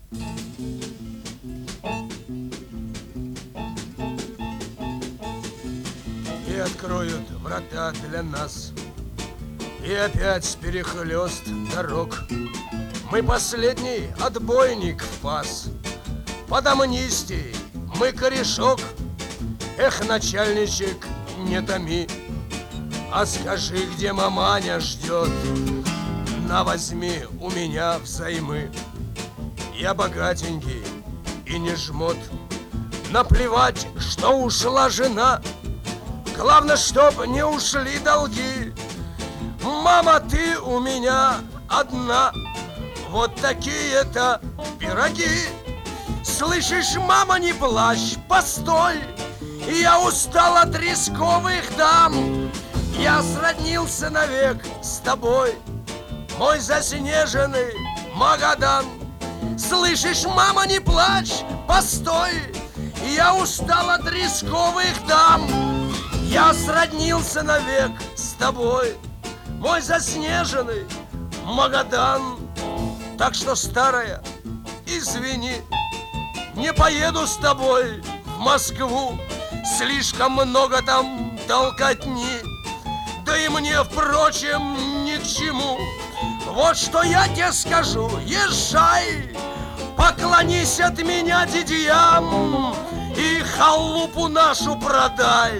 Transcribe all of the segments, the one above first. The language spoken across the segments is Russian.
И откроют врата для нас, и опять перехлёст дорог. Мы последний отбойник в пас, под амнистией мы корешок. Эх, начальничек, не томи, а скажи, где маманя ждет. На, возьми у меня взаймы. Я богатенький и не жмот. Наплевать, что ушла жена, главное, чтоб не ушли долги. Мама, ты у меня одна, вот такие-то пироги. Слышишь, мама, не плачь, постой, я устал от рисковых дам. Я сроднился навек с тобой, мой заснеженный Магадан. Слышишь, мама, не плачь, постой, я устал от рисковых дам. Я сроднился навек с тобой, мой заснеженный Магадан. Так что, старая, извини, не поеду с тобой в Москву, слишком много там толкотни, да и мне, впрочем, ни к чему. Вот что я тебе скажу: езжай, поклонись от меня дядьям и халупу нашу продай.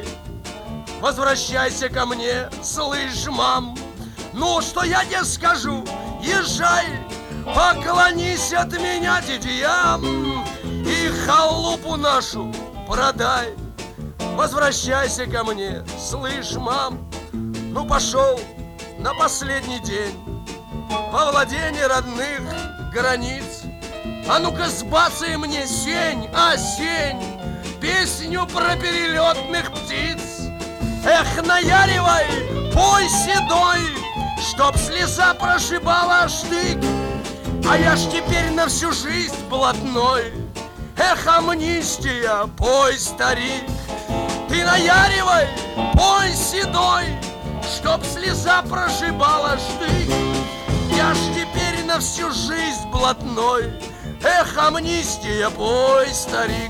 Возвращайся ко мне, слышь, мам. Ну, что я тебе скажу: езжай, поклонись от меня дядьям и халупу нашу продай. Возвращайся ко мне, слышь, мам. Ну, пошел на последний день во владение родных границ. А ну-ка сбацай мне, сень, сень, песню про перелетных птиц. Эх, наяривай, пой седой, чтоб слеза прошибала штык. А я ж теперь на всю жизнь блатной. Эх, амнистия, пой, старик. Ты наяривай, пой седой, чтоб слеза прошибала штык. Я ж теперь на всю жизнь блатной. Эх, амнистия, пой, старик.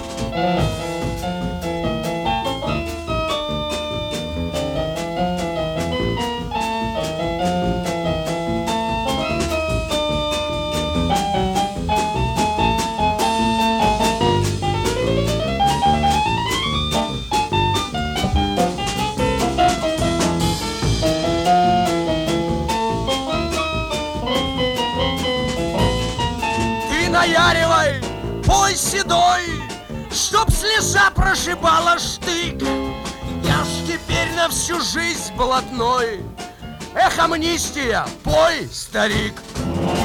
Наяривай, пой, седой, чтоб слеза прошибала штык. Я ж теперь на всю жизнь блатной. Эх, амнистия, пой, старик.